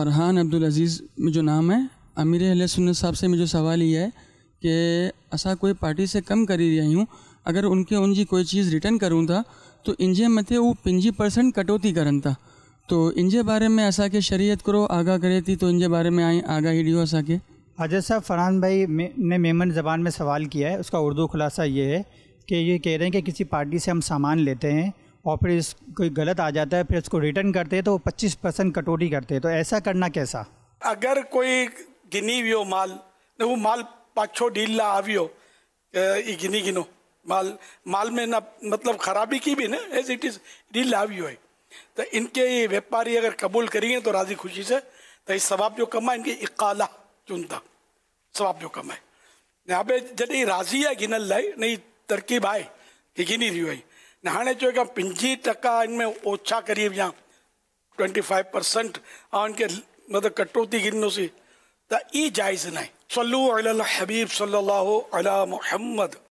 फ़रहान अब्दुल अज़ीज़ मुंहिंजो नाम है। अमीर अहले सुन्नत साहब से मुंहिंजो सवाल ये है कि असां कोई पार्टी से कम करी रहिया आहियूं, अगर उनके उनजी कोई चीज़ रिटर्न करूँ था तो इनजे मथे वो 50% कटौती करनि था, तो इनजे बारे में असांखे शरीयत करो आगाह करे थी, तो इनजे बारे में आगाही ॾियो असांखे। हाजिर साहब, फरहान भाई ने मेमन ज़बान में सवाल किया है। उसका उर्दू खुलासा ये है कि ये कह रहे हैं कि किसी पार्टी से हम सामान लेते हैं और फिर कोई गलत आ जाता है, फिर उसको रिटर्न करते हैं तो वो 25% कटौती करते हैं, तो ऐसा करना कैसा? अगर कोई गिनी वियो माल न वो माल पाछो डील ला आवियो ये गिनो माल में ना मतलब खराबी की भी ना एज इट इज डील ला आवियो है, तो इनके ये व्यापारी अगर कबूल करेंगे तो राजी खुशी से, तो इस सवाब जो कम है इनके इकाला चुनता सवाब जो कम है। यहाँ पे जॾहिं राज़ी आहे गिनल लाइ नई तरकीब आहे कि गिनी रहियो आहे न, हाणे चयो कि 50% इनमें ओछा करी विया 25% ऐं इनके मतलब कटौती गिनोसीं, त ई जाइज़ न आहे। सल्लू अलल हबीब सल्लल्लाहु अला मुहम्मद।